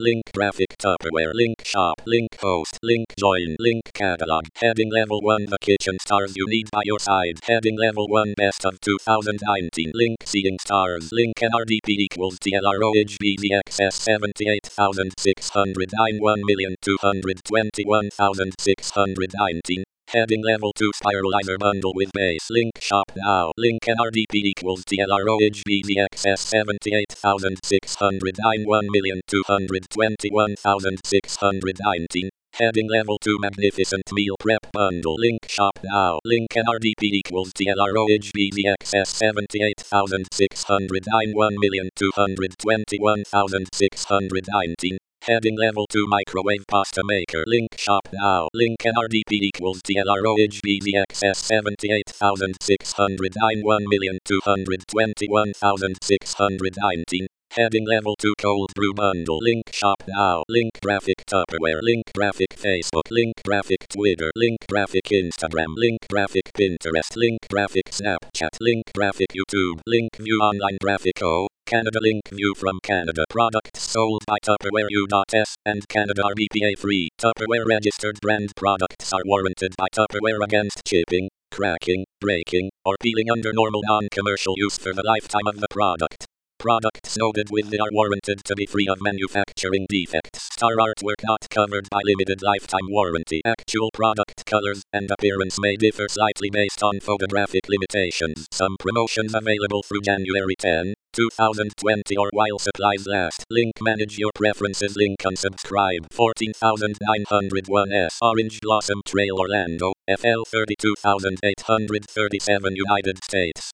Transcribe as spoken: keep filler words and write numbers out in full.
link graphic Tupperware, link shop, link host, link join, link catalog. Heading level one, the kitchen stars you need by your side. Heading level one, best of two thousand nineteen, link seeing stars, link N R D P equals T L R O H B Z X S seventy-eight thousand six hundred nine, one million two hundred twenty-one thousand six hundred nineteen. Heading level two, Spiralizer bundle with base, link shop now, link N R D P equals T L R O H B Z X S seventy-eight thousand six hundred nine, one million two hundred twenty-one thousand six hundred nineteen. Heading level two, Magnificent Meal Prep bundle, link shop now, link N R D P equals T L R O H B Z X S seventy-eight thousand six hundred nine, one million two hundred twenty-one thousand six hundred nineteen. Heading level two, Microwave Pasta Maker, link shop now, link N R D P equals T L R O H B Z X S seventy-eight thousand six hundred nine, one million two hundred twenty-one thousand six hundred nineteen. Heading level two, Cold Brew bundle, link shop now, link graphic Tupperware, link graphic Facebook, link graphic Twitter, link graphic Instagram, link graphic Pinterest, link graphic Snapchat, link graphic YouTube, link view online graphico, Canada, link view from Canada. Products sold by Tupperware U S and Canada are B P A free. Tupperware registered brand products are warranted by Tupperware against chipping, cracking, breaking, or peeling under normal non-commercial use for the lifetime of the product. Products noted with the are warranted to be free of manufacturing defects. Star artwork not covered by limited lifetime warranty. Actual product colors and appearance may differ slightly based on photographic limitations. Some promotions available through January tenth, two thousand twenty or while supplies last. Link manage your preferences. Link unsubscribe. fourteen thousand nine hundred one S Orange Blossom Trail, Orlando, F L thirty-two thousand eight hundred thirty-seven, United States.